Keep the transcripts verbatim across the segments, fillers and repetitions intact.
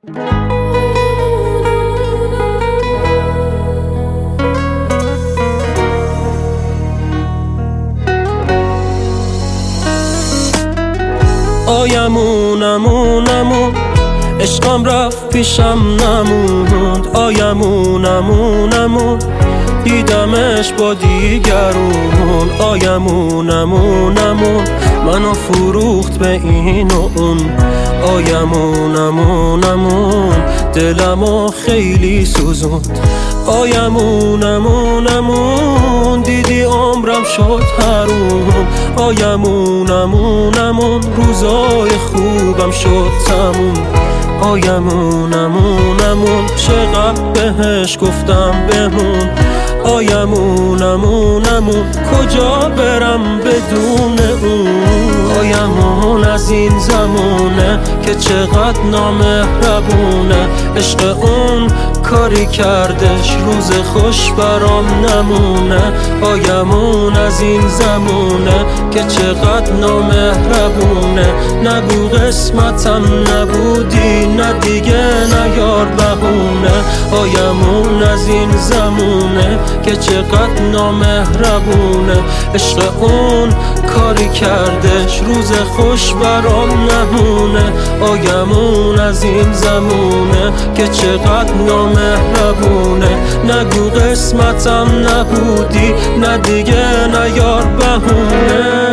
آیمون امون امون عشقم رفت پیشم نموند. آیمون امون امون دیدمش با دیگرون. آیمون امون امون منو فروخت به این و اون. آیمون امون امون دلمو خیلی سوزوند. آیمون امون امون دیدی عمرم شد حروم. آیمون امون امون روزای خوبم شد تموم. آیمون امون امون چقدر بهش گفتم بمون. آیمون امون امون کجا برم بدون اون. آیمون از این زمونه که چقدر نامهربونه. عشق اون کاری کردش روز خوش برام نمونه. آیمون از این زمونه که چقدر نامهربونه. نگو قسمتم نبودی نه دیگه نیار بهونه. آیمون از این زمونه که چقدر نامهربونه. عشق اون کاری کردش روز خوش برام نمونه. آیمون از این زمونه که چقدر نامهربونه. نگو قسمتم نبودی نه دیگه نیار بهونه.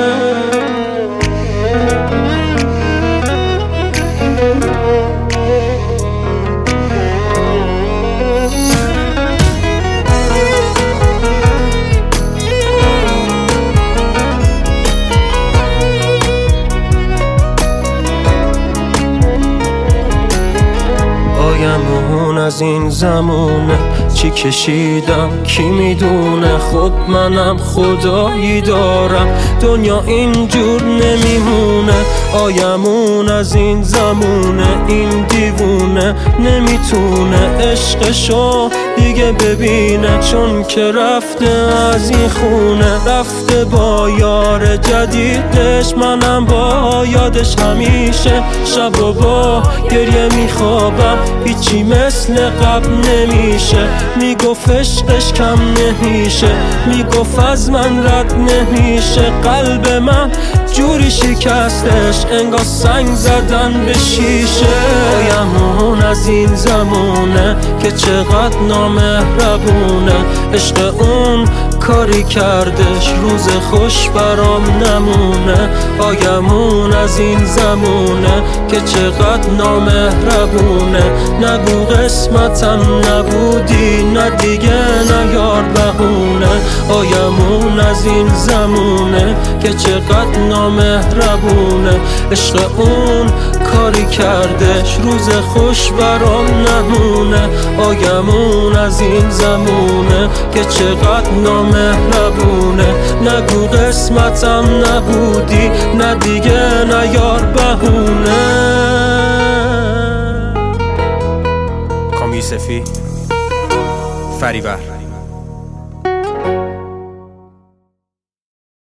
آیمون از این زمونه چی کشیدم کی میدونه. خب منم خدایی دارم دنیا اینجور نمیمونه. آیمون از این زمونه این دیوونه نمیتونه عشقشو دیگه ببینه. چون که رفته از این خونه رفته با یار جدیدش. منم با یادش همیشه شب و با گریه میخوابم. هیچی مثل قبل نمیشه. میگفت عشقش کم نمیشه. میگفت از من رد نمیشه. قلب من جوری شکستش انگار سنگ زدن به شیشه. آیمون از این زمونه که چقدر نامهربونه. عشق اون کاری کردش روز خوش برام نمونه. آیمون از این زمونه که چقدر نامهربونه. نگو قسمتم نبودی نه دیگه نیار بهونه. آیمون از این زمونه که چقدر نامهربونه. عشق اون کاری کردش روز خوش برام نمونه. آیمون از این زمونه که چقدر نامهربونه. نگو قسمتم نبودی نه دیگه نیار بهونه. کامی یوسفی فریبر.